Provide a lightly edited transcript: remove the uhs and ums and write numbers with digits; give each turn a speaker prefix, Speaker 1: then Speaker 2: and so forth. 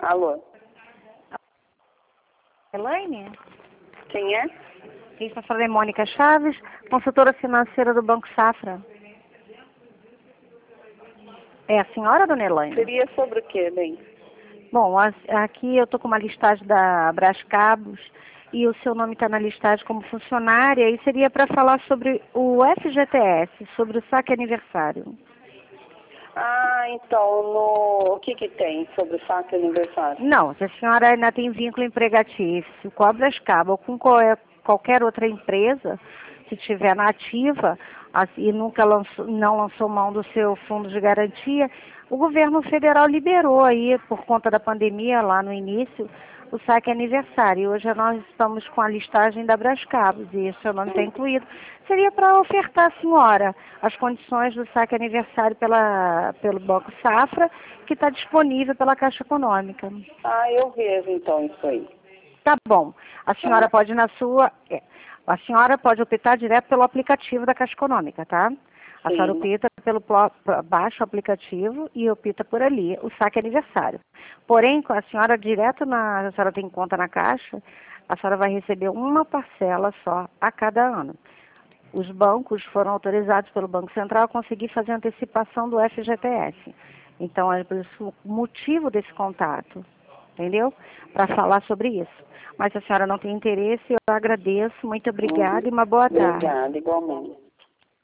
Speaker 1: Alô?
Speaker 2: Elaine?
Speaker 1: Quem é?
Speaker 2: Quem está falando é Mônica Chaves, consultora financeira do Banco Safra. É a senhora, dona Elaine?
Speaker 1: Seria sobre o quê, bem?
Speaker 2: Bom, aqui eu estou com uma listagem da Brascabos e o seu nome está na listagem como funcionária e seria para falar sobre o FGTS, sobre o saque aniversário.
Speaker 1: Ah, então, o que tem sobre o saque aniversário?
Speaker 2: Não, se a senhora ainda tem vínculo empregatício com a Brascabo ou com qualquer outra empresa, se tiver na ativa e nunca não lançou mão do seu fundo de garantia, o governo federal liberou aí, por conta da pandemia, lá no início, o saque aniversário. E hoje nós estamos com a listagem da Brascabos e o seu nome está incluído. Seria para ofertar à senhora as condições do saque aniversário pelo Banco Safra, que está disponível pela Caixa Econômica.
Speaker 1: Ah, eu vejo então isso aí.
Speaker 2: Tá bom. A senhora pode a senhora pode optar direto pelo aplicativo da Caixa Econômica, tá? A senhora opta baixa o aplicativo e opta por ali, o saque aniversário. Porém, com a senhora a senhora tem conta na Caixa, a senhora vai receber uma parcela só a cada ano. Os bancos foram autorizados pelo Banco Central a conseguir fazer antecipação do FGTS. Então, é por isso o motivo desse contato, entendeu? Para falar sobre isso. Mas se a senhora não tem interesse, eu agradeço, muito obrigada e uma boa tarde.
Speaker 1: Obrigada, igualmente.